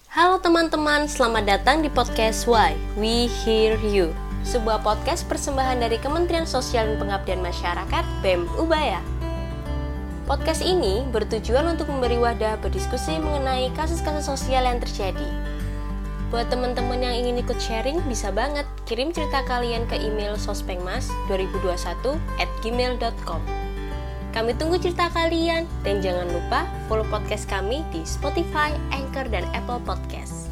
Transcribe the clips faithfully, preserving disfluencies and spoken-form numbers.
Halo teman-teman, selamat datang di podcast Why We Hear You, sebuah podcast persembahan dari Kementerian Sosial dan Pengabdian Masyarakat B E M Ubaya. Podcast ini bertujuan untuk memberi wadah berdiskusi mengenai kasus-kasus sosial yang terjadi. Buat teman-teman yang ingin ikut sharing, bisa banget kirim cerita kalian ke email sospengmas dua ribu dua puluh satu at gmail dot com. Kami tunggu cerita kalian, dan jangan lupa follow podcast kami di Spotify, Anchor, dan Apple Podcast.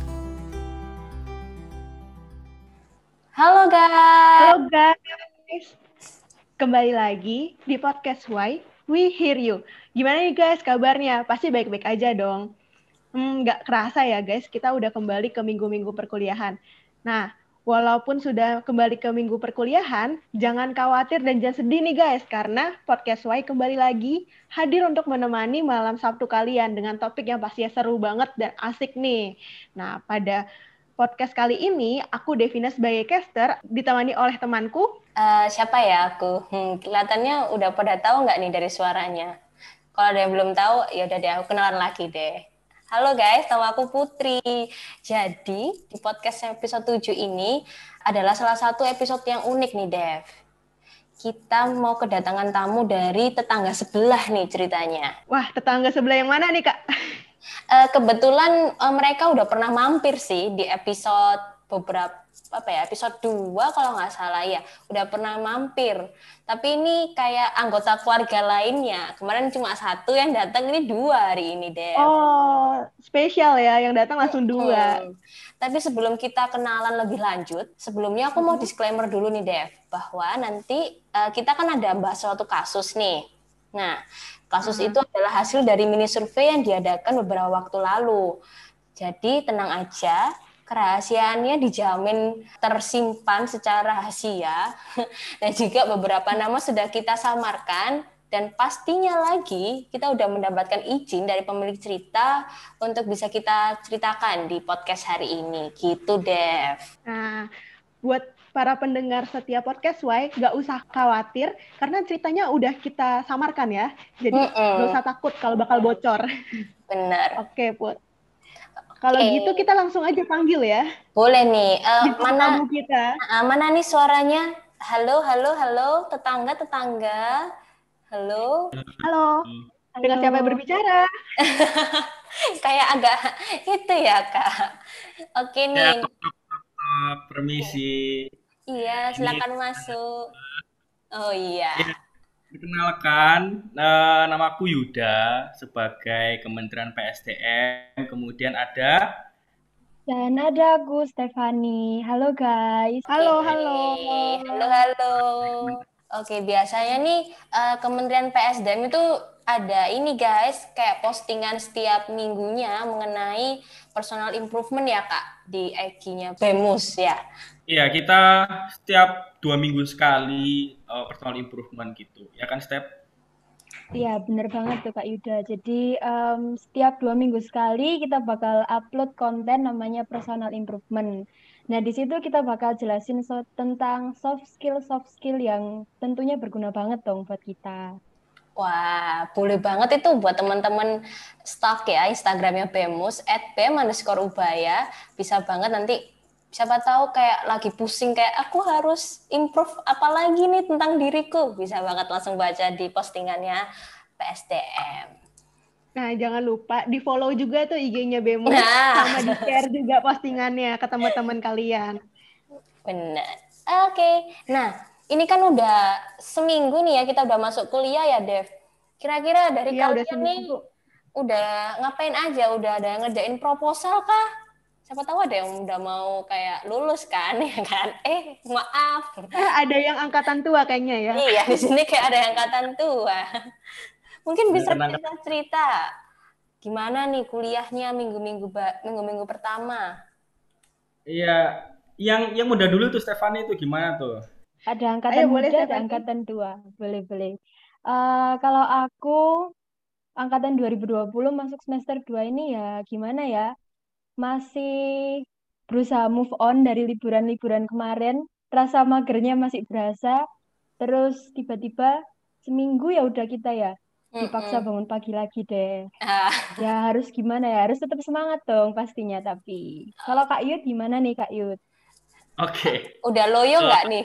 Halo guys! Halo guys, kembali lagi di podcast Why We Hear You. Gimana nih guys kabarnya? Pasti baik-baik aja dong. Hmm, nggak kerasa ya guys, kita udah kembali ke minggu-minggu perkuliahan. Nah, walaupun sudah kembali ke minggu perkuliahan, jangan khawatir dan jangan sedih nih guys, karena podcast Why kembali lagi hadir untuk menemani malam Sabtu kalian dengan topik yang pastinya seru banget dan asik nih. Nah, pada podcast kali ini, aku Devina sebagai caster, ditemani oleh temanku. Uh, siapa ya aku? Hmm, kelihatannya udah pada tahu nggak nih dari suaranya? Kalau ada yang belum tahu, ya udah deh, aku kenalan lagi deh. Halo guys, nama aku Putri. Jadi, di podcast episode tujuh ini adalah salah satu episode yang unik nih, Dev. Kita mau kedatangan tamu dari tetangga sebelah nih ceritanya. Wah, tetangga sebelah yang mana nih, Kak? Uh, kebetulan uh, mereka udah pernah mampir sih di episode beberapa apa ya episode dua kalau nggak salah ya, udah pernah mampir. Tapi ini kayak anggota keluarga lainnya. Kemarin cuma satu yang datang, ini dua hari ini, Dev. Oh, spesial ya, yang datang langsung dua. Hmm. Tapi sebelum kita kenalan lebih lanjut, sebelumnya aku mau disclaimer dulu nih, Dev, bahwa nanti uh, kita kan ada bahas suatu kasus nih. Nah, kasus uh-huh. itu adalah hasil dari mini survei yang diadakan beberapa waktu lalu. Jadi tenang aja, kerahasiaannya dijamin tersimpan secara rahasia, dan juga beberapa nama sudah kita samarkan, dan pastinya lagi kita udah mendapatkan izin dari pemilik cerita untuk bisa kita ceritakan di podcast hari ini, gitu Dev. Nah, buat para pendengar setiap podcast Why, nggak usah khawatir, karena ceritanya udah kita samarkan ya, jadi nggak usah takut kalau bakal bocor. Benar. Oke, Put. Kalau okay. gitu kita langsung aja panggil ya. Boleh nih. Uh, mana kita? Uh, mana nih suaranya? Halo, halo, halo, tetangga, tetangga. Halo. Halo. Halo. Dengan siapa yang berbicara? Kayak agak itu ya, Kak. Oke nih. Ya, permisi. Iya, silakan Ini... masuk. Oh iya. Ya. Perkenalkan, uh, namaku Yuda sebagai Kementerian P S D M. Kemudian ada dan ada aku Stefani. Halo guys. Halo, halo. Halo, halo. Oke, biasanya nih uh, Kementerian P S D M itu ada ini guys, kayak postingan setiap minggunya mengenai personal improvement ya Kak, di I G-nya BEMUS ya. Iya, kita setiap dua minggu sekali uh, personal improvement gitu, ya kan Step? Iya, bener banget tuh Kak Yuda. Jadi um, setiap dua minggu sekali kita bakal upload konten namanya personal improvement. Nah, di situ kita bakal jelasin so- tentang soft skill soft skill yang tentunya berguna banget dong buat kita. Wah, boleh banget itu buat teman-teman stalk ya Instagramnya BEMUS at bem underscore ubaya. Bisa banget nanti. Siapa tahu kayak lagi pusing, kayak aku harus improve apa lagi nih tentang diriku. Bisa banget langsung baca di postingannya P S D M. Nah, jangan lupa di-follow juga tuh I G-nya BEMUS. Nah. Sama di-share juga postingannya ke teman-teman kalian. Benar. Oke. Okay. Nah, ini kan udah seminggu nih ya kita udah masuk kuliah ya, Dev. Kira-kira dari iya, kalian udah nih udah ngapain aja? Udah ada yang ngerjain proposal kah? Siapa tahu ada yang udah mau kayak lulus kan, ya kan? Eh, maaf. Eh, ada yang angkatan tua kayaknya ya. Iya, di sini kayak ada yang angkatan tua. Mungkin bisa cerita-cerita gimana nih kuliahnya minggu-minggu minggu-minggu pertama? Iya, yang yang muda dulu tuh Stefani itu gimana tuh? Ada angkatan Ayo, muda, boleh, ada angkatan tua. Boleh-boleh. Uh, kalau aku angkatan dua ribu dua puluh masuk semester dua ini ya gimana ya? Masih berusaha move on dari liburan-liburan kemarin, rasa magernya masih berasa, terus tiba-tiba seminggu ya udah kita ya dipaksa Mm-mm. bangun pagi lagi deh. Ah, Ya harus gimana ya? Harus tetap semangat dong pastinya. Tapi kalau Kak Yud gimana nih Kak Yud? Oke. udah loyo Eh, nggak nih?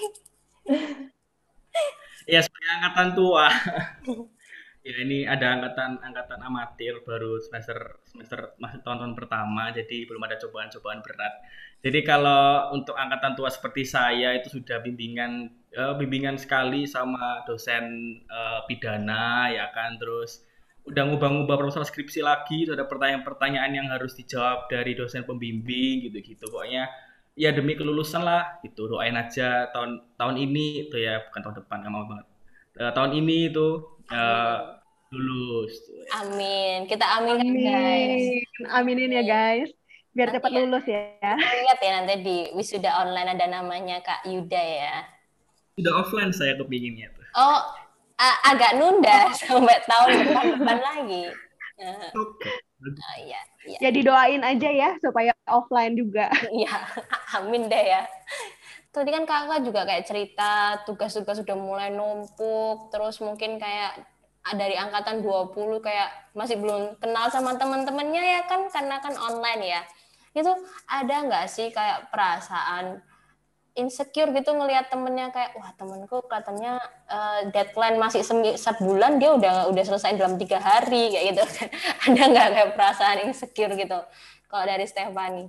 ya sebagai angkatan tua. Ya ini ada angkatan angkatan amatir baru semester semester masih tahun-tahun pertama jadi belum ada cobaan-cobaan berat. Jadi kalau untuk angkatan tua seperti saya itu sudah bimbingan eh, bimbingan sekali sama dosen eh, pidana ya kan terus udah ngubah-ngubah proposal skripsi lagi itu ada pertanyaan-pertanyaan yang harus dijawab dari dosen pembimbing gitu-gitu. Pokoknya ya demi kelulusan lah gitu doain aja tahun tahun ini itu ya bukan tahun depan nggak mau banget. Eh, tahun ini itu eh, Amin. lulus tuh ya. Amin. Kita aminkan guys. Amin. Aminin ya guys. Biar Nanti cepat ya, lulus ya. kita lihat ya nanti di wisuda online ada namanya Kak Yuda ya. Sudah offline saya kepinginnya tuh. Oh, a- agak nunda sampai tahun depan-depan lagi. Eh, Oke. oh, iya, iya, Ya didoain aja ya supaya offline juga. iya. Amin deh ya. Tadi kan kakak juga kayak cerita tugas-tugas sudah mulai numpuk, terus mungkin kayak dari angkatan dua puluh kayak masih belum kenal sama teman-temannya ya kan karena kan online ya. Itu ada nggak sih kayak perasaan insecure gitu ngelihat temennya kayak wah temenku katanya uh, deadline masih semi, sebulan dia udah udah selesai dalam tiga hari kayak gitu kan. Ada nggak kayak perasaan insecure gitu kalau dari Stephanie?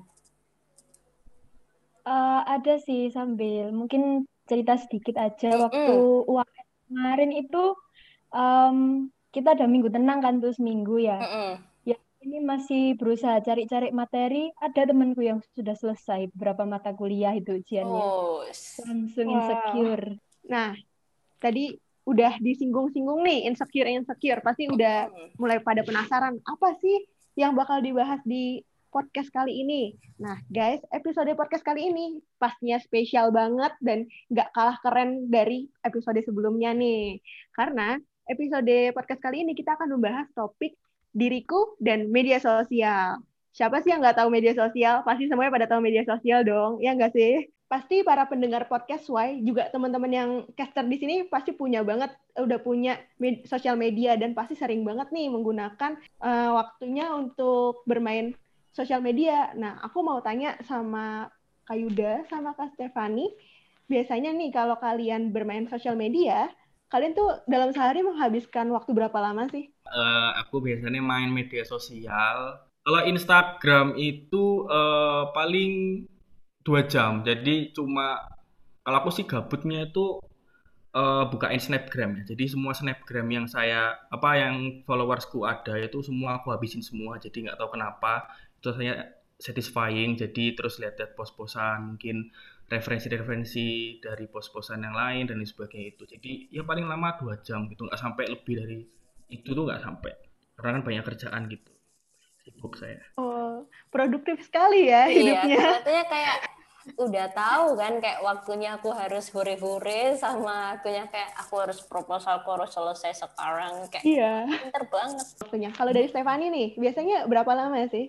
Eh, ada sih sambil mungkin cerita sedikit aja waktu Mm-mm. U A S kemarin itu em, kita ada minggu tenang kan tuh seminggu ya. Mm-mm. Ya ini masih berusaha cari-cari materi. Ada temanku yang sudah selesai beberapa mata kuliah itu ujiannya. Oh, Langsung Wow. insecure. Nah, tadi udah disinggung-singgung nih insecure-insecure. Pasti udah mulai pada penasaran apa sih yang bakal dibahas di podcast kali ini. Nah, guys, episode podcast kali ini pastinya spesial banget dan nggak kalah keren dari episode sebelumnya nih. Karena episode podcast kali ini kita akan membahas topik diriku dan media sosial. Siapa sih yang nggak tahu media sosial? Pasti semuanya pada tahu media sosial dong, ya nggak sih? Pasti para pendengar podcast Y juga teman-teman yang caster di sini pasti punya banget udah punya med- sosial media dan pasti sering banget nih menggunakan uh, waktunya untuk bermain sosial media. Nah, aku mau tanya sama Kak Yuda sama Kak Stefani, biasanya nih kalau kalian bermain sosial media, kalian tuh dalam sehari menghabiskan waktu berapa lama sih? Eh, aku biasanya main media sosial. Kalau Instagram itu eh, paling dua jam. Jadi cuma kalau aku sih gabutnya itu eh, bukain Snapgram ya. Jadi semua Snapgram yang saya apa yang followersku ada itu semua aku habisin semua. Jadi nggak tahu kenapa itu saya satisfying. Jadi terus lihat-lihat pos-posan mungkin referensi-referensi dari pos-posan yang lain dan lain sebagainya itu. Jadi ya paling lama dua jam gitu nggak sampai lebih dari itu tuh nggak sampai. Karena kan banyak kerjaan gitu. Sibuk saya. Oh, produktif sekali ya iya, hidupnya. katanya kayak udah tahu kan kayak waktunya aku harus hore-hore sama waktunya kayak aku harus proposal aku harus selesai sekarang kayak Iya. pinter banget. Waktunya. Kalau dari Stefani nih, biasanya berapa lama sih?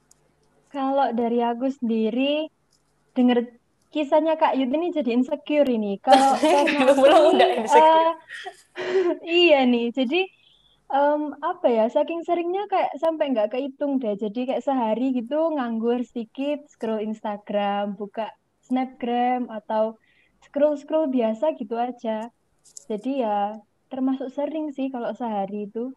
Kalau dari aku sendiri denger kisahnya Kak Yud ini jadi insecure ini. Kalau karena aku Belum udah nih insecure. eh, iya nih. Jadi em, apa ya? Saking seringnya kayak sampai nggak kehitung deh. Jadi kayak sehari gitu nganggur sedikit, scroll Instagram, buka Snapgram atau scroll-scroll biasa gitu aja. Jadi ya termasuk sering sih kalau sehari itu.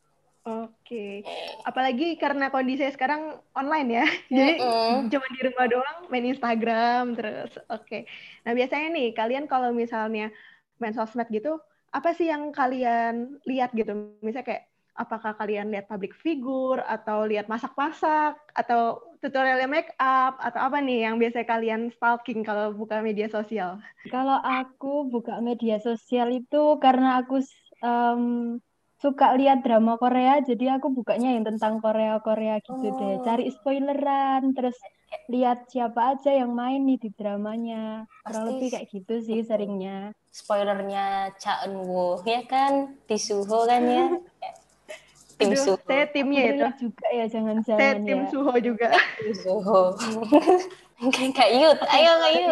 Oke, apalagi karena kondisinya sekarang online ya, jadi Mm-mm. cuma di rumah doang main Instagram terus. Oke, nah biasanya nih kalian kalau misalnya main sosmed gitu, apa sih yang kalian lihat gitu? Misalnya kayak apakah kalian lihat public figure atau lihat masak-masak atau tutorialnya make up atau apa nih yang biasa kalian stalking kalau buka media sosial? Kalau aku buka media sosial itu karena aku em, suka lihat drama Korea, jadi aku bukanya yang tentang Korea-Korea gitu deh. Oh, Cari spoileran, terus lihat siapa aja yang main nih di dramanya. Kurang pasti lebih kayak gitu sih seringnya. spoilernya Cha Eun-woo ya kan di Suho kan ya tim Aduh, saya Suho. timnya itu. Cinderella juga ya, Saya jangan-jangan tim ya. Suho juga. Tim Suho. Kak Yud, ayo Kak Yud.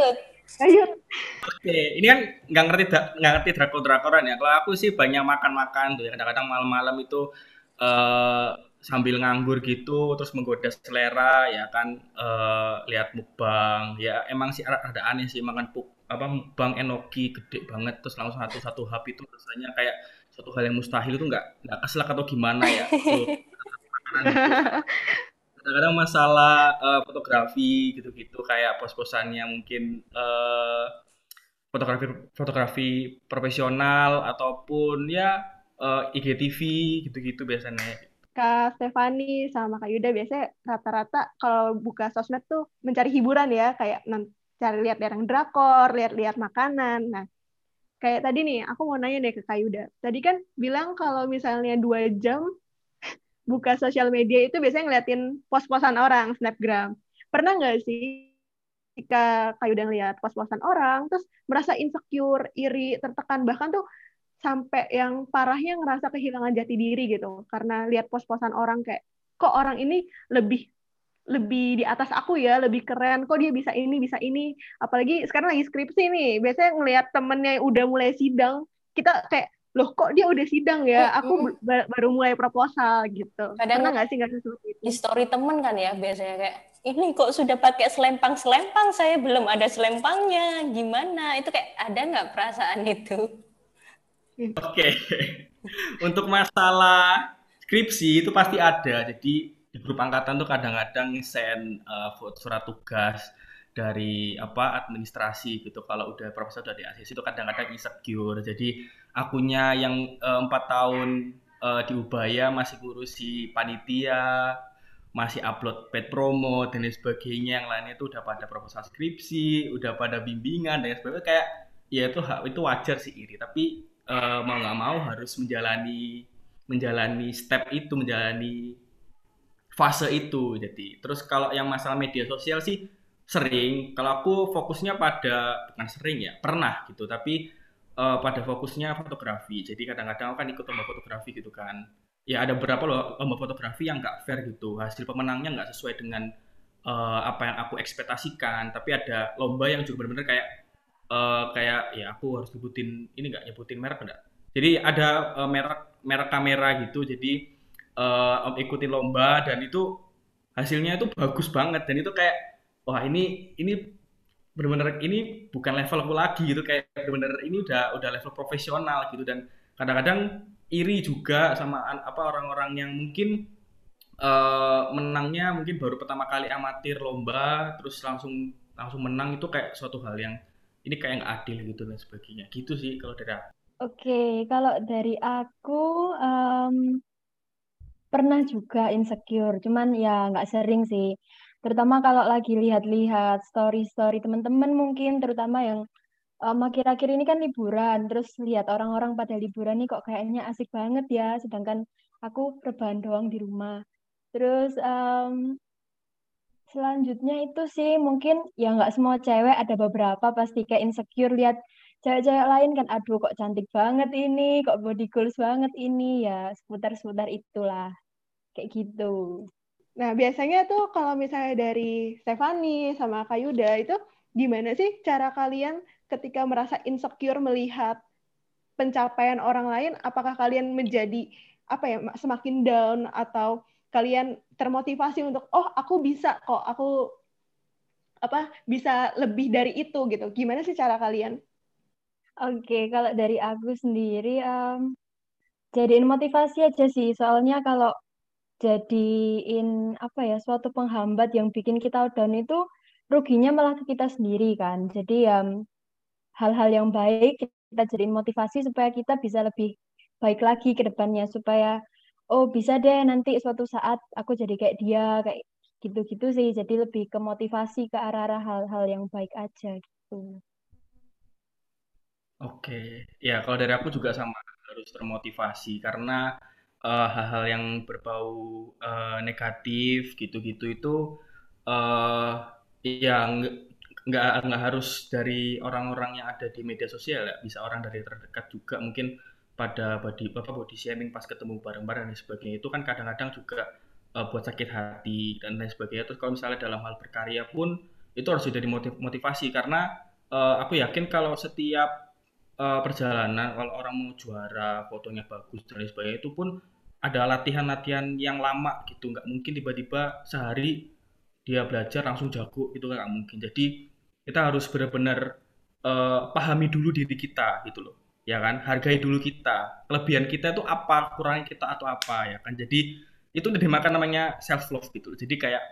Ayo. Oke, ini kan nggak ngerti dra- nggak ngerti drakor-drakoran ya. Kalau aku sih banyak makan-makan tuh ya. Kadang-kadang malam-malam itu eh, sambil nganggur gitu, terus menggoda selera ya kan, eh, lihat mukbang. Ya emang sih ada ada aneh sih makan puk apa mukbang enoki gede banget terus langsung satu-satu hap itu rasanya kayak suatu hal yang mustahil itu nggak nggak keselak atau gimana ya. Tuh makanan gitu. Kadang-kadang masalah eh, fotografi gitu-gitu kayak pos-posannya mungkin eh, fotografi fotografi profesional ataupun ya eh, I G T V gitu-gitu biasanya. Kak Stefani sama Kak Yuda biasanya rata-rata kalau buka sosmed tuh mencari hiburan ya, kayak non- cari lihat yang drakor, lihat-lihat makanan. Nah, kayak tadi nih, aku mau nanya deh ke Kak Yuda. Tadi kan bilang kalau misalnya dua jam buka sosial media itu biasanya ngeliatin pos-posan orang, snapgram. Pernah nggak sih ketika Kak Yuda ngeliat pos-posan orang, terus merasa insecure, iri, tertekan, bahkan tuh sampai yang parahnya ngerasa kehilangan jati diri gitu karena lihat pos-posan orang kayak kok orang ini lebih lebih di atas aku ya, lebih keren, kok dia bisa ini bisa ini, apalagi sekarang lagi skripsi nih, biasanya ngelihat temennya yang udah mulai sidang, kita kayak loh kok dia udah sidang ya, aku Mm-mm. baru mulai proposal gitu. Kadang Pernah ngeliat nggak sih nggak seperti itu? di story temen kan ya biasanya kayak ini kok sudah pakai selempang-selempang, saya belum ada selempangnya, gimana? Itu kayak ada nggak perasaan itu? Oke. Untuk masalah skripsi itu pasti ada. Jadi di grup angkatan tuh kadang-kadang send eh, foto surat tugas dari apa administrasi gitu. Kalau udah profesor dari A C S itu kadang-kadang insecure. Jadi akunya yang eh, empat tahun eh, di Ubaya masih ngurusi panitia, masih upload paid promo dan lain sebagainya. Yang lainnya itu udah pada proposal skripsi, udah pada bimbingan dan lain sebagainya. Kayak ya itu itu wajar sih iri. Tapi eh, mau nggak mau harus menjalani menjalani step itu, menjalani fase itu. Jadi, terus kalau yang masalah media sosial sih sering. Kalau aku fokusnya pada bukan sering ya, pernah gitu. Tapi eh, pada fokusnya fotografi. Jadi kadang-kadang aku kan ikut lomba fotografi gitu kan. Ya ada beberapa loh lomba fotografi yang nggak fair gitu. Hasil pemenangnya nggak sesuai dengan eh, apa yang aku ekspektasikan. Tapi ada lomba yang juga benar-benar kayak eh, kayak ya aku harus nyebutin ini nggak nyebutin merek enggak. Jadi ada eh, merek merek kamera gitu. Jadi eh, om ikutin lomba dan itu hasilnya itu bagus banget dan itu kayak wah ini ini benar-benar ini bukan level aku lagi gitu kayak benar-benar ini udah udah level profesional gitu dan kadang-kadang iri juga sama an- apa orang-orang yang mungkin eh, menangnya mungkin baru pertama kali amatir lomba terus langsung langsung menang itu kayak suatu hal yang ini kayak nggak adil gitu dan sebagainya gitu sih kalau dari aku. Oke, kalau dari aku em, pernah juga insecure, cuman ya nggak sering sih. Terutama kalau lagi lihat-lihat story-story teman-teman mungkin, terutama yang em, akhir-akhir ini kan liburan, terus lihat orang-orang pada liburan nih kok kayaknya asik banget ya, sedangkan aku rebahan doang di rumah. Terus em, selanjutnya itu sih mungkin ya nggak semua cewek, ada beberapa pasti kayak insecure lihat cewek-cewek lain kan, aduh kok cantik banget ini, kok body goals banget ini, ya seputar-seputar itulah kayak gitu. Nah, biasanya tuh kalau misalnya dari Stefani sama Kak Yuda itu gimana sih cara kalian ketika merasa insecure melihat pencapaian orang lain? Apakah kalian menjadi apa ya semakin down atau kalian termotivasi untuk oh aku bisa kok, aku apa bisa lebih dari itu gitu. Gimana sih cara kalian? Oke, kalau dari aku sendiri em, jadiin motivasi aja sih, soalnya kalau jadiin apa ya suatu penghambat yang bikin kita down itu ruginya malah ke kita sendiri kan. Jadi ya hal-hal yang baik kita jadiin motivasi supaya kita bisa lebih baik lagi ke depannya, supaya oh bisa deh nanti suatu saat aku jadi kayak dia, kayak gitu-gitu sih, jadi lebih ke motivasi ke arah-arah hal-hal yang baik aja gitu. Oke, ya kalau dari aku juga sama harus termotivasi karena eh, hal-hal yang berbau eh, negatif gitu-gitu itu eh ya nggak nggak nggak harus dari orang-orang yang ada di media sosial ya, bisa orang dari terdekat juga mungkin pada body apa body shaming pas ketemu bareng-bareng dan sebagainya itu kan kadang-kadang juga eh, buat sakit hati dan lain sebagainya. Terus kalau misalnya dalam hal berkarya pun itu harus jadi motiv- motivasi karena eh, aku yakin kalau setiap eh, perjalanan kalau orang mau juara fotonya bagus dan lain sebagainya itu pun ada latihan-latihan yang lama gitu, nggak mungkin tiba-tiba sehari dia belajar langsung jago itu kan nggak mungkin. Jadi kita harus benar-benar eh, pahami dulu diri kita gitu loh, ya kan, hargai dulu kita, kelebihan kita itu apa, kekurangan kita atau apa, ya kan. Jadi itu dimakan namanya self love gitu loh. Jadi kayak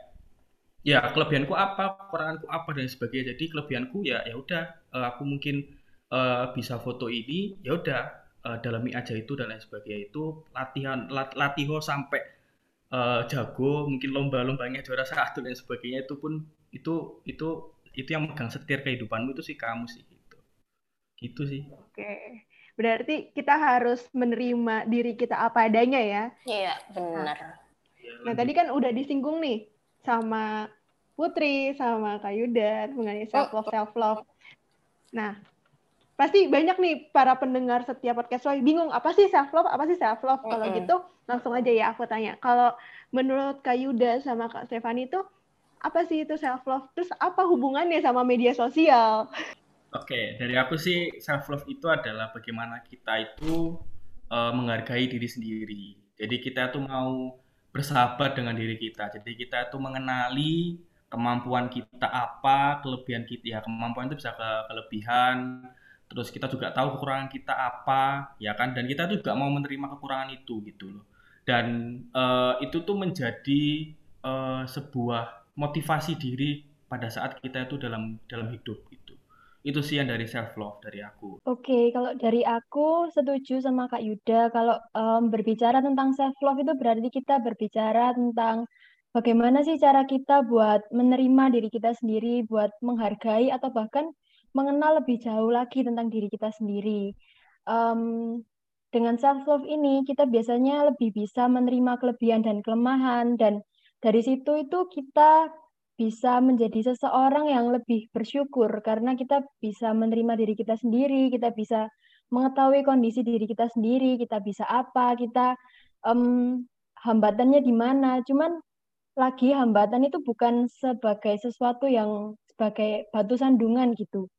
ya kelebihanku apa, kekuranganku apa dan sebagainya. Jadi kelebihanku ya ya udah, eh, aku mungkin eh, bisa foto ini, ya udah, eh, dalami aja itu dan lain sebagainya. Itu latihan lat, latiho sampai eh, jago, mungkin lomba-lombanya juara satu dan sebagainya, itu pun itu itu itu yang megang setir kehidupanmu itu sih kamu sih gitu. Gitu sih. Oke. Berarti kita harus menerima diri kita apa adanya ya. Iya, Nah, benar. Ya, nah lanjut. tadi kan udah disinggung nih sama Putri, sama Kak Yuda mengenai self love, self love. Nah, pasti banyak nih para pendengar setiap podcast Wai bingung apa sih self love, apa sih self love. Kalau Mm-mm. gitu langsung aja ya aku tanya. Kalau menurut Kak Yuda sama Kak Stefani itu apa sih itu self love? Terus apa hubungannya sama media sosial? Oke, dari aku sih self love itu adalah bagaimana kita itu eh, menghargai diri sendiri. Jadi kita tuh mau bersahabat dengan diri kita. Jadi kita tuh mengenali kemampuan kita apa, kelebihan kita. Ya kemampuan itu bisa ke kelebihan. Terus kita juga tahu kekurangan kita apa, ya kan? Dan kita juga mau menerima kekurangan itu gitu loh. Dan eh, itu tuh menjadi eh, sebuah motivasi diri pada saat kita itu dalam dalam hidup gitu. Itu sih yang dari self love dari aku. Oke, kalau dari aku setuju sama Kak Yuda. Kalau em, berbicara tentang self love itu berarti kita berbicara tentang bagaimana sih cara kita buat menerima diri kita sendiri, buat menghargai atau bahkan mengenal lebih jauh lagi tentang diri kita sendiri. Em, dengan self love ini kita biasanya lebih bisa menerima kelebihan dan kelemahan, dan dari situ itu kita bisa menjadi seseorang yang lebih bersyukur karena kita bisa menerima diri kita sendiri, kita bisa mengetahui kondisi diri kita sendiri, kita bisa apa, kita em, hambatannya di mana. Cuman lagi hambatan itu bukan sebagai sesuatu yang sebagai batu sandungan gitu.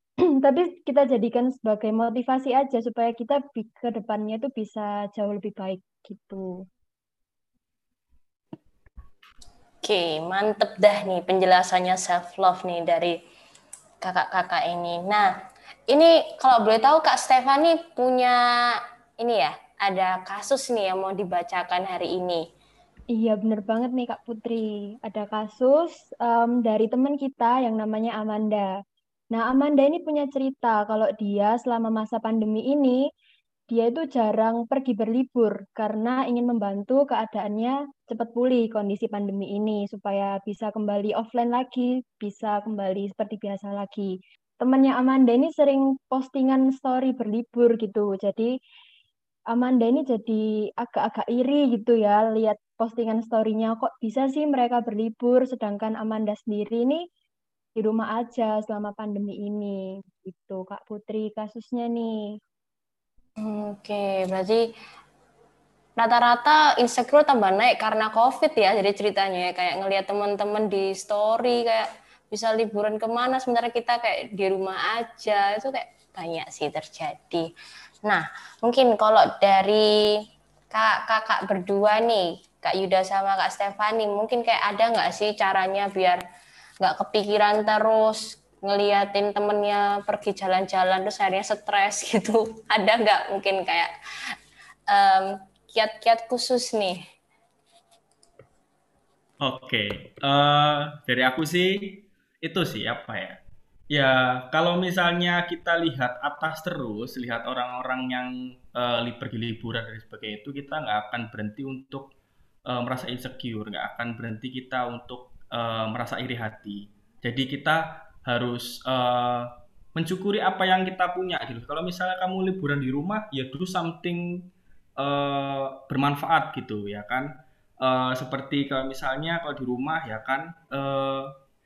Tapi kita jadikan sebagai motivasi aja supaya kita bi- ke depannya itu bisa jauh lebih baik gitu. Oke, mantep dah nih penjelasannya self love nih dari kakak-kakak ini. Nah, ini kalau boleh tahu Kak Stefani punya ini ya, ada kasus nih yang mau dibacakan hari ini. Iya, bener banget nih Kak Putri. Ada kasus em, dari teman kita yang namanya Amanda. Nah, Amanda ini punya cerita kalau dia selama masa pandemi ini, dia itu jarang pergi berlibur karena ingin membantu keadaannya cepat pulih kondisi pandemi ini supaya bisa kembali offline lagi, bisa kembali seperti biasa lagi. Temannya Amanda ini sering postingan story berlibur gitu. Jadi Amanda ini jadi agak-agak iri gitu ya lihat postingan story-nya, kok bisa sih mereka berlibur sedangkan Amanda sendiri ini di rumah aja selama pandemi ini gitu Kak Putri kasusnya nih. Oke, berarti rata-rata insecure tambah naik karena COVID ya. Jadi ceritanya ya, kayak ngelihat teman-teman di story kayak bisa liburan kemana, sementara kita kayak di rumah aja. Itu kayak banyak sih terjadi. Nah, mungkin kalau dari kakak berdua nih, Kak Yuda sama Kak Stefani, mungkin kayak ada nggak sih caranya biar nggak kepikiran terus ngeliatin temennya pergi jalan-jalan terus akhirnya stres gitu. Ada nggak mungkin kayak um, kiat-kiat khusus nih? Oke, eh dari aku sih itu sih apa ya? Ya kalau misalnya kita lihat atas terus, lihat orang-orang yang eh, li- pergi liburan dan sebagainya itu, kita nggak akan berhenti untuk eh, merasa insecure, nggak akan berhenti kita untuk eh, merasa iri hati. Jadi kita harus eh, mensyukuri apa yang kita punya gitu. Kalau misalnya kamu liburan di rumah, ya do something eh, bermanfaat gitu ya kan. Eh, seperti kalau misalnya kalau di rumah ya kan, eh,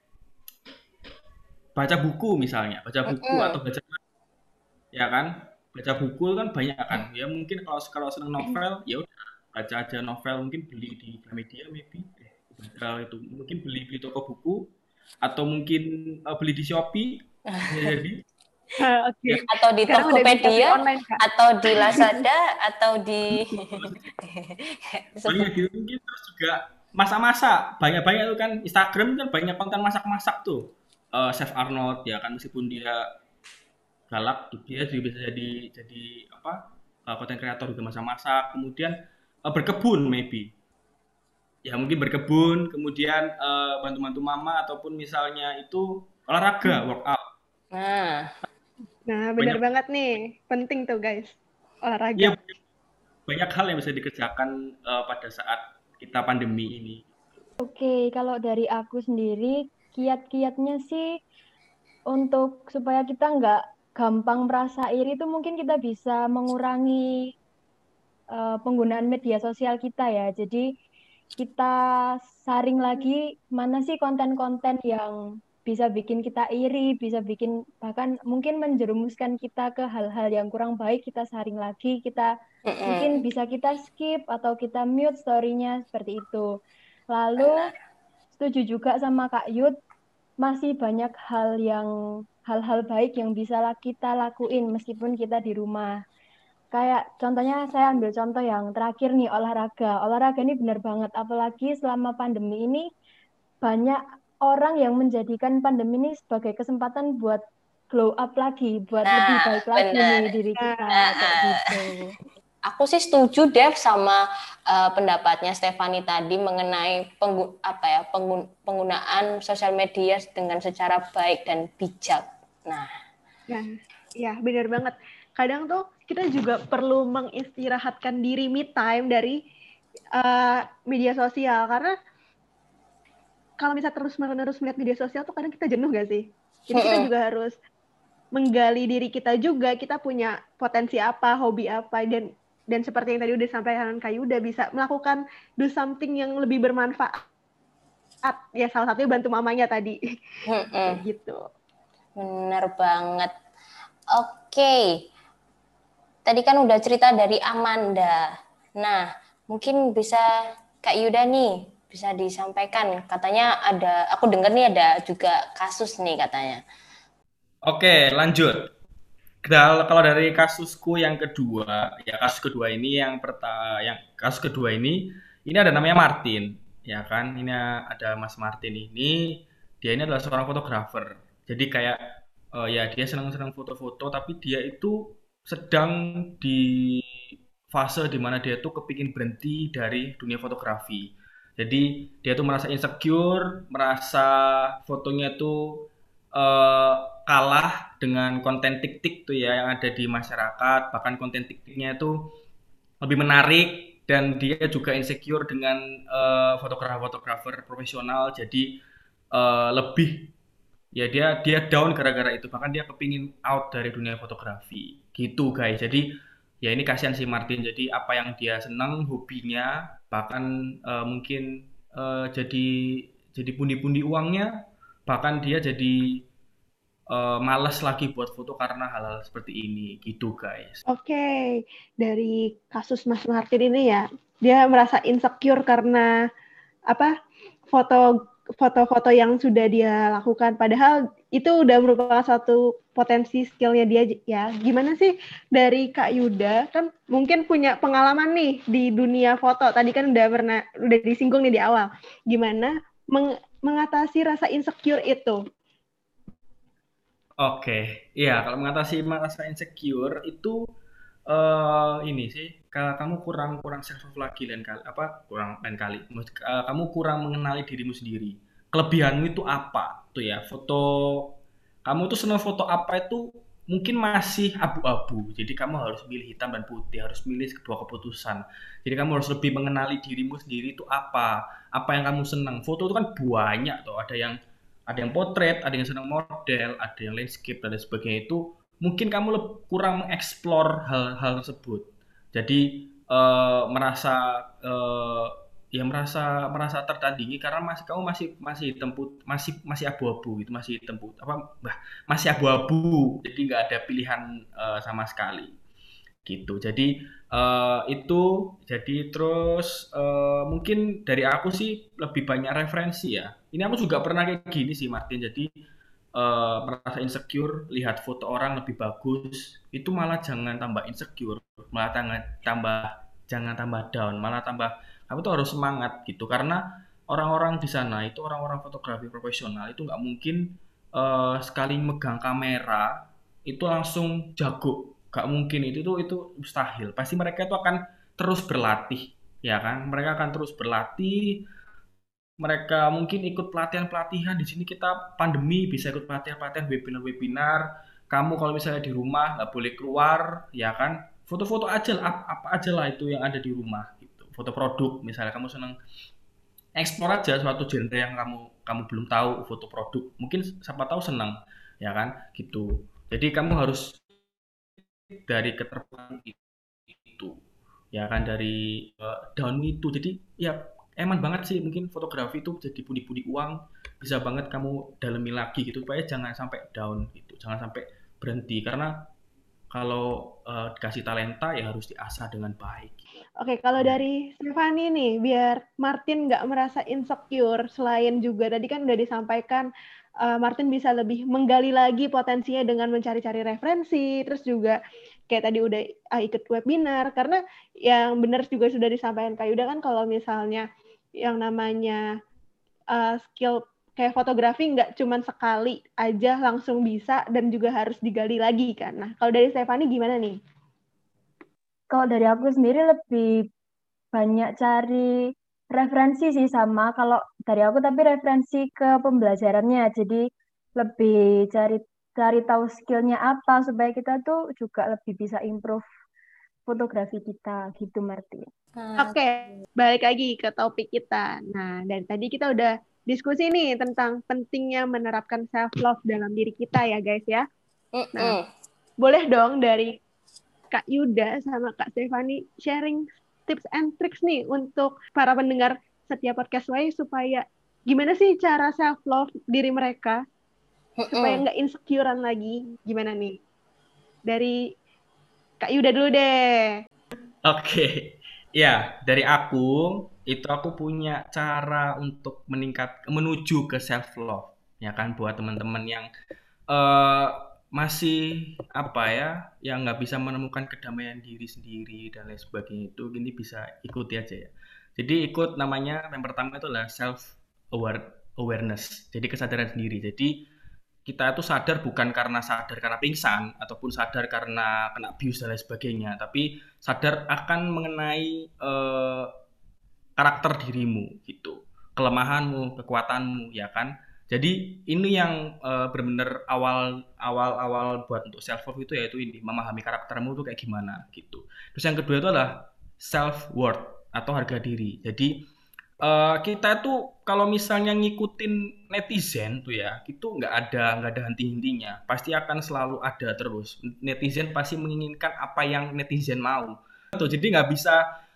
baca buku misalnya, baca buku Mm-mm. atau baca, ya kan, baca buku kan banyak kan, ya mungkin kalau kalau seneng novel ya udah baca aja novel, mungkin beli di Gramedia maybe, eh, baca itu mungkin beli di toko buku atau mungkin eh, beli di Shopee Ya, jadi Ah, Oke, ya Atau di sekarang udah bisa beli Tokopedia, online, Kak. atau di Lazada, atau di banyak gitu mungkin. Terus juga masak-masak banyak-banyak tuh kan, Instagram kan banyak konten masak-masak tuh. Eh, Chef Arnold ya kan, meskipun dia galak, dia juga bisa jadi jadi apa, eh, konten kreator juga masak-masak, kemudian eh, berkebun maybe ya, mungkin berkebun, kemudian eh, bantu-bantu mama, ataupun misalnya itu olahraga, workout. Nah, Nah, benar Banyak, banget nih. Penting tuh, guys. iya, Olahraga. banyak hal yang bisa dikerjakan eh, pada saat kita pandemi ini. Oke, kalau dari aku sendiri, kiat-kiatnya sih untuk supaya kita nggak gampang merasa iri itu mungkin kita bisa mengurangi eh, penggunaan media sosial kita ya. Jadi kita saring lagi mana sih konten-konten yang bisa bikin kita iri, bisa bikin bahkan mungkin menjerumuskan kita ke hal-hal yang kurang baik, kita saring lagi, kita mungkin mm-mm. bisa kita skip atau kita mute story-nya seperti itu. Lalu Benar. setuju juga sama Kak Yud, masih banyak hal yang hal-hal baik yang bisa lah kita lakuin meskipun kita di rumah. Kayak contohnya saya ambil contoh yang terakhir nih olahraga. Olahraga ini benar banget. Apalagi selama pandemi ini banyak orang yang menjadikan pandemi ini sebagai kesempatan buat glow up lagi, buat lebih Nah, baik lagi nih benar. diri kita Nah, Nah, kayak ah, gitu. aku sih setuju Dev sama uh, pendapatnya Stefani tadi mengenai penggu- apa ya penggun- penggunaan sosial media dengan secara baik dan bijak. Nah, nah, ya benar banget. Kadang tuh kita juga perlu mengistirahatkan diri me time dari uh, media sosial. Karena kalau misalnya terus-menerus melihat media sosial tuh kadang kita jenuh gak sih? Jadi kita mm-mm. juga harus menggali diri kita juga, kita punya potensi apa, hobi apa, dan dan seperti yang tadi udah sampaikan Kak Yuda, bisa melakukan do something yang lebih bermanfaat. Ya salah satunya bantu mamanya tadi. Kayak Mm-mm. gitu. Benar banget. Oke, tadi kan udah cerita dari Amanda. Nah, mungkin bisa Kak Yuda nih bisa disampaikan. Katanya ada, aku dengar nih ada juga kasus nih katanya. Oke, lanjut. Kalau kalau dari kasusku yang kedua, ya kasus kedua ini yang pertama, yang kasus kedua ini, ini ada namanya Martin, ya kan? Ini ada Mas Martin ini, dia ini adalah seorang fotografer. Jadi kayak eh, ya dia senang-senang foto-foto, tapi dia itu sedang di fase dimana dia tuh kepingin berhenti dari dunia fotografi. Jadi dia tuh merasa insecure, merasa fotonya tuh eh, kalah dengan konten tik-tik tuh ya yang ada di masyarakat, bahkan konten tik-tiknya itu lebih menarik, dan dia juga insecure dengan eh, fotografer-fotografer profesional, jadi eh, lebih ya dia dia down gara-gara itu, bahkan dia kepingin out dari dunia fotografi gitu guys. Jadi ya ini kasihan si Martin, jadi apa yang dia senang hobinya bahkan eh, mungkin eh, jadi jadi pundi-pundi uangnya, bahkan dia jadi eh, malas lagi buat foto karena hal-hal seperti ini gitu guys. Oke, dari kasus Mas Martin ini ya, dia merasa insecure karena apa foto foto-foto yang sudah dia lakukan, padahal itu udah merupakan satu potensi skillnya dia ya. Gimana sih dari Kak Yuda, kan mungkin punya pengalaman nih di dunia foto, tadi kan udah pernah udah disinggung nih di awal, gimana meng- mengatasi rasa insecure itu? Oke, iya, kalau mengatasi merasa insecure itu eh ini sih, ka- kamu kurang kurang self love lagi lain kali, apa kurang lain kali, Mus- eh, kamu kurang mengenali dirimu sendiri. Kelebihanmu itu apa? Tuh ya, foto kamu tuh senang foto apa itu mungkin masih abu-abu. Jadi kamu harus milih hitam dan putih, harus milih sebuah keputusan. Jadi kamu harus lebih mengenali dirimu sendiri itu apa, apa yang kamu senang. Foto itu kan banyak tuh, ada yang ada yang potret, ada yang senang model, ada yang landscape dan lain sebagainya. Itu mungkin kamu lebih kurang mengeksplor hal-hal tersebut. Jadi eh, merasa eh, ya merasa merasa tertandingi karena masih kamu masih masih hitam put- masih masih abu-abu gitu, masih hitam put- apa bah, masih abu-abu, jadi nggak ada pilihan eh, sama sekali gitu. Jadi eh, itu jadi terus eh, mungkin dari aku sih lebih banyak referensi ya. Ini aku juga pernah kayak gini sih Martin. Jadi eh, merasa insecure, lihat foto orang lebih bagus, itu malah jangan tambah insecure, malah tangan- tambah jangan tambah down, malah tambah kamu tuh harus semangat gitu karena orang-orang di sana itu orang-orang fotografi profesional itu nggak mungkin eh, sekali megang kamera itu langsung jago, nggak mungkin itu itu itu mustahil. Pasti mereka itu akan terus berlatih, ya kan? Mereka akan terus berlatih, mereka mungkin ikut pelatihan-pelatihan. Di sini kita pandemi bisa ikut pelatihan-pelatihan, webinar-webinar. Kamu kalau misalnya di rumah nggak boleh keluar, ya kan? Foto-foto aja lah, ap- apa aja lah itu yang ada di rumah gitu. Foto produk, misalnya kamu senang eksplor aja suatu genre yang kamu kamu belum tahu, foto produk. Mungkin siapa tahu senang, ya kan? Gitu. Jadi kamu harus dari keterpurukan itu, ya kan, dari eh, down itu. Jadi ya eman banget sih, mungkin fotografi itu jadi pundi-pundi uang, bisa banget kamu dalemi lagi gitu, supaya jangan sampai down gitu, jangan sampai berhenti karena kalau eh, dikasih talenta ya harus diasah dengan baik. Oke, kalau Ya. dari Stefani nih, biar Martin nggak merasa insecure, selain juga tadi kan udah disampaikan, uh, Martin bisa lebih menggali lagi potensinya dengan mencari-cari referensi, terus juga kayak tadi udah uh, ikut webinar, karena yang benar juga sudah disampaikan Kak Yuda kan kalau misalnya yang namanya uh, skill kayak fotografi nggak cuma sekali aja langsung bisa dan juga harus digali lagi kan. Nah, kalau dari Stefani gimana nih? Kalau dari aku sendiri lebih banyak cari referensi sih sama kalau dari aku, tapi referensi ke pembelajarannya. Jadi lebih cari cari tahu skillnya apa supaya kita tuh juga lebih bisa improve fotografi kita gitu, Marti. Nah, Oke, balik lagi ke topik kita. Nah, dari tadi kita udah diskusi nih tentang pentingnya menerapkan self-love dalam diri kita ya guys ya. Nah, mm-mm. boleh dong dari Kak Yuda sama Kak Stefani sharing tips and tricks nih untuk para pendengar setiap podcast Y supaya gimana sih cara self-love diri mereka supaya Mm-mm. nggak insecurean lagi. Gimana nih? Dari Kak Yuda dulu deh. Oke, ya dari aku itu aku punya cara untuk meningkat menuju ke self love, ya kan, buat teman-teman yang eh, masih apa ya, yang nggak bisa menemukan kedamaian diri sendiri dan lain sebagainya, itu gini bisa ikuti aja ya. Jadi ikut, namanya yang pertama itu adalah self aware awareness. Jadi kesadaran diri. Jadi kita itu sadar bukan karena sadar karena pingsan ataupun sadar karena kena bius dan lain sebagainya, tapi sadar akan mengenai eh, karakter dirimu gitu, kelemahanmu, kekuatanmu, ya kan. Jadi ini yang eh, benar-benar awal awal awal buat untuk self love itu, yaitu ini, memahami karaktermu itu kayak gimana gitu. Terus yang kedua itu adalah self worth atau harga diri. Jadi eh, kita tuh kalau misalnya ngikutin netizen tuh ya, itu nggak ada nggak ada henti-hentinya, pasti akan selalu ada terus. Netizen pasti menginginkan apa yang netizen mau tuh, jadi nggak bisa.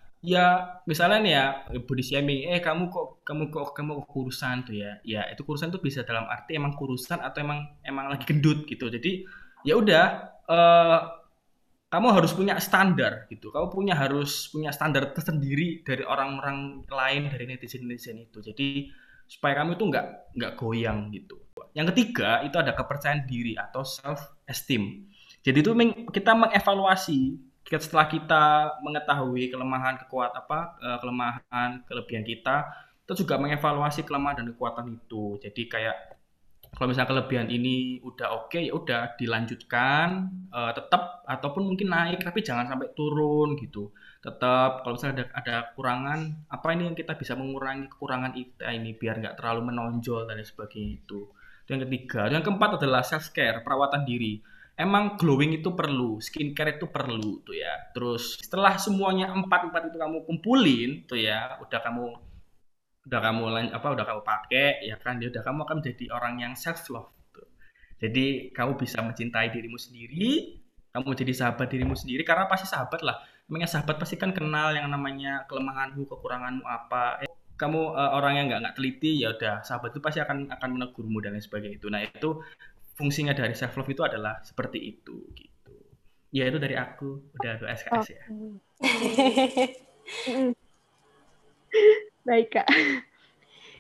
Ya, misalnya nih ya, body shaming, eh kamu kok kamu kok kamu kok kurusan tuh ya. Ya, itu kurusan tuh bisa dalam arti emang kurusan atau emang emang lagi gendut gitu. Jadi ya udah, eh, kamu harus punya standar gitu. Kamu punya harus punya standar tersendiri dari orang-orang lain, dari netizen-netizen itu. Jadi supaya kamu itu nggak nggak goyang gitu. Yang ketiga itu ada kepercayaan diri atau self esteem. Jadi itu meng- kita mengevaluasi setelah kita mengetahui kelemahan, kekuatan apa eh, kelemahan, kelebihan kita, kita juga mengevaluasi kelemahan dan kekuatan itu. Jadi kayak kalau misalnya kelebihan ini udah oke, ya udah dilanjutkan, eh, tetap ataupun mungkin naik tapi jangan sampai turun gitu. Tetap kalau misalnya ada, ada kekurangan, apa ini yang kita bisa mengurangi kekurangan kita ini biar nggak terlalu menonjol dan lain sebagainya itu. Itu yang ketiga. Yang keempat adalah self care, perawatan diri. Emang glowing itu perlu, skincare itu perlu tuh ya. Terus setelah semuanya empat empat itu kamu kumpulin tuh ya, udah kamu udah kamu apa udah kamu pakai, ya kan, ya udah kamu akan menjadi orang yang self love gitu. Jadi kamu bisa mencintai dirimu sendiri, kamu jadi sahabat dirimu sendiri, karena pasti sahabat lah, namanya sahabat pasti kan kenal yang namanya kelemahanmu, kekuranganmu apa. Eh, kamu eh, orang yang nggak nggak teliti, ya udah sahabat itu pasti akan akan menegurmu dan lain sebagainya itu. Nah itu fungsinya dari self love itu adalah seperti itu gitu. Ya itu dari aku, udah dua S K S ya. Baik, Kak.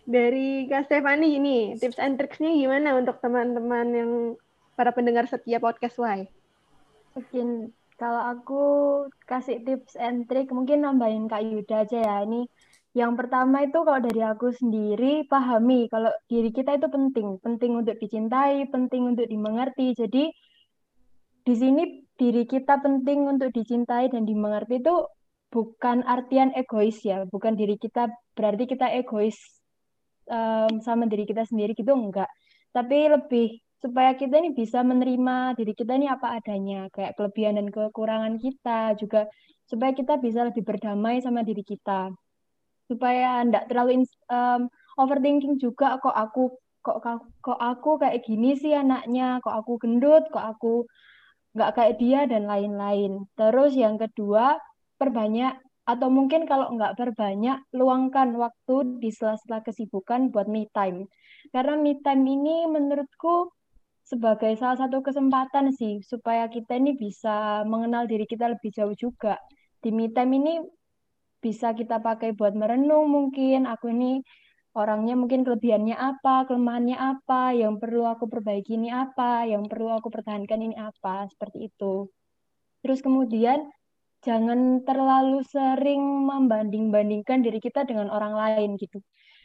Dari Kak Stefani ini, tips and tricksnya gimana untuk teman-teman yang para pendengar setia podcast Y? Mungkin kalau aku kasih tips and trick, mungkin nambahin Kak Yuda aja ya. Ini yang pertama itu kalau dari aku sendiri, pahami kalau diri kita itu penting. Penting untuk dicintai, penting untuk dimengerti. Jadi di sini diri kita penting untuk dicintai dan dimengerti itu bukan artian egois ya. Bukan diri kita, berarti kita egois um, sama diri kita sendiri gitu, enggak. Tapi lebih supaya kita ini bisa menerima diri kita ini apa adanya, kayak kelebihan dan kekurangan kita, juga supaya kita bisa lebih berdamai sama diri kita, supaya enggak terlalu ins- um, overthinking juga, kok aku kok kok kok aku kayak gini sih anaknya, kok aku gendut, kok aku nggak kayak dia dan lain-lain. Terus yang kedua, perbanyak atau mungkin kalau nggak perbanyak, luangkan waktu di sela-sela kesibukan buat me time. Karena me time ini menurutku sebagai salah satu kesempatan sih supaya kita ini bisa mengenal diri kita lebih jauh juga. Di me time ini bisa kita pakai buat merenung mungkin aku ini orangnya mungkin kelebihannya apa, kelemahannya apa, yang perlu aku perbaiki ini apa, yang perlu aku pertahankan ini apa, seperti itu. Terus kemudian jangan terlalu sering membanding-bandingkan diri kita dengan orang lain gitu.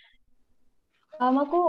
Um, aku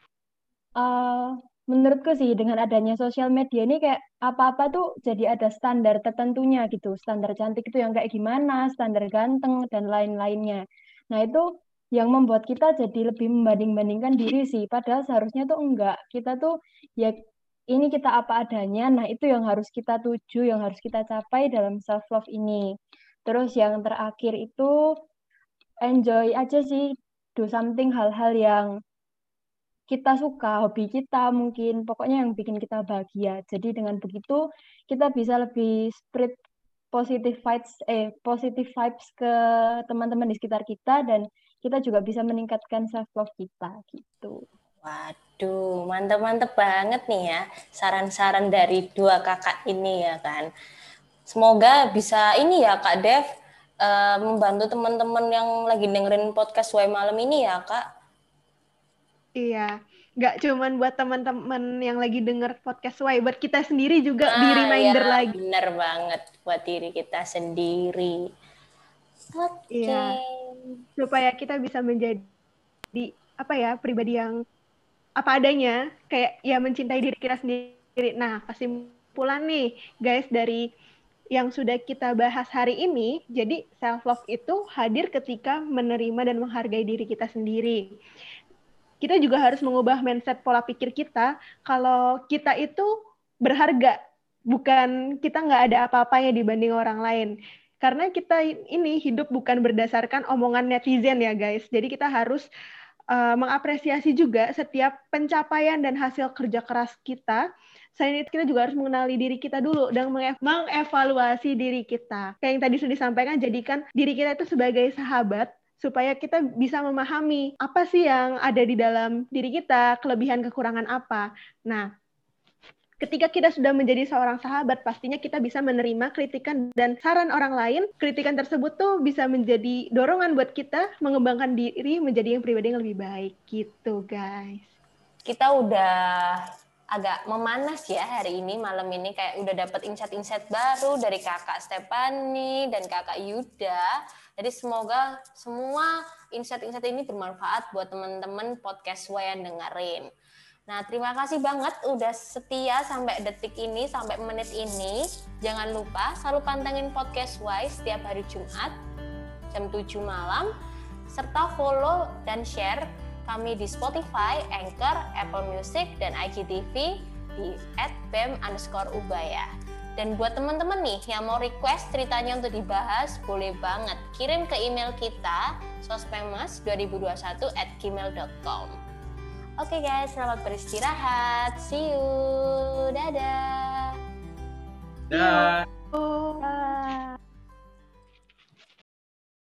eh, menurutku sih dengan adanya sosial media ini kayak apa-apa tuh jadi ada standar tertentunya gitu. Standar cantik itu yang kayak gimana, standar ganteng dan lain-lainnya. Nah, itu yang membuat kita jadi lebih membanding-bandingkan diri sih. Padahal seharusnya tuh enggak. Kita tuh ya ini kita apa adanya. Nah, itu yang harus kita tuju, yang harus kita capai dalam self love ini. Terus yang terakhir itu enjoy aja sih, do something hal-hal yang kita suka, hobi kita mungkin, pokoknya yang bikin kita bahagia. Jadi dengan begitu kita bisa lebih spread positive vibes, eh positive vibes ke teman-teman di sekitar kita dan kita juga bisa meningkatkan self love kita gitu. Waduh, mantep-mantep banget nih ya saran-saran dari dua kakak ini ya kan. Semoga bisa ini ya Kak Dev uh, membantu teman-teman yang lagi dengerin podcast Y malam ini ya Kak. Iya, nggak cuman buat teman-teman yang lagi denger podcast Y, buat kita sendiri juga Nah, di reminder ya, lagi. Bener banget buat diri kita sendiri. Oke. Okay. Iya, supaya kita bisa menjadi apa ya pribadi yang apa adanya, kayak ya mencintai diri kita sendiri. Nah, kesimpulan nih guys dari yang sudah kita bahas hari ini, jadi self love itu hadir ketika menerima dan menghargai diri kita sendiri. Kita juga harus mengubah mindset pola pikir kita kalau kita itu berharga, bukan kita nggak ada apa-apanya dibanding orang lain. Karena kita ini hidup bukan berdasarkan omongan netizen ya guys. Jadi kita harus uh, mengapresiasi juga setiap pencapaian dan hasil kerja keras kita. Selain itu kita juga harus mengenali diri kita dulu dan mengevaluasi diri kita. Kayak yang tadi sudah disampaikan, jadikan diri kita itu sebagai sahabat supaya kita bisa memahami apa sih yang ada di dalam diri kita, kelebihan kekurangan apa. Nah, ketika kita sudah menjadi seorang sahabat, pastinya kita bisa menerima kritikan dan saran orang lain. Kritikan tersebut tuh bisa menjadi dorongan buat kita mengembangkan diri menjadi yang pribadi yang lebih baik gitu, guys. Kita udah agak memanas ya hari ini, malam ini kayak udah dapat insight-insight baru dari kakak Stefani dan kakak Yuda. Jadi semoga semua insight-insight ini bermanfaat buat teman-teman podcast Y yang dengerin. Nah, terima kasih banget udah setia sampai detik ini, sampai menit ini. Jangan lupa selalu pantengin podcast Y setiap hari Jumat jam tujuh malam, serta follow dan share kami di Spotify, Anchor, Apple Music, dan I G T V di at bem underscore ubaya. Dan buat teman-teman nih yang mau request ceritanya untuk dibahas, boleh banget kirim ke email kita sospemas dua ribu dua puluh satu at gmail dot com. Oke okay guys, selamat beristirahat. See you. Dadah. Dadah.